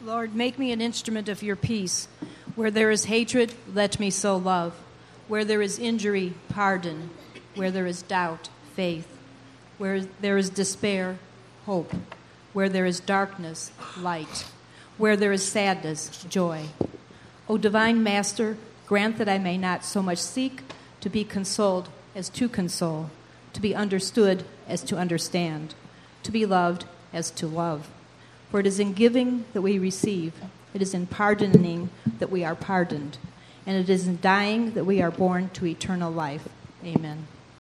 Lord, make me an instrument of your peace. Where there is hatred, let me sow love. Where there is injury, pardon. Where there is doubt, faith. Where there is despair, hope. Where there is darkness, light. Where there is sadness, joy. O divine Master, grant that I may not so much seek to be consoled as to console, to be understood as to understand, to be loved as to love. For it is in giving that we receive, it is in pardoning that we are pardoned, and it is in dying that we are born to eternal life. Amen.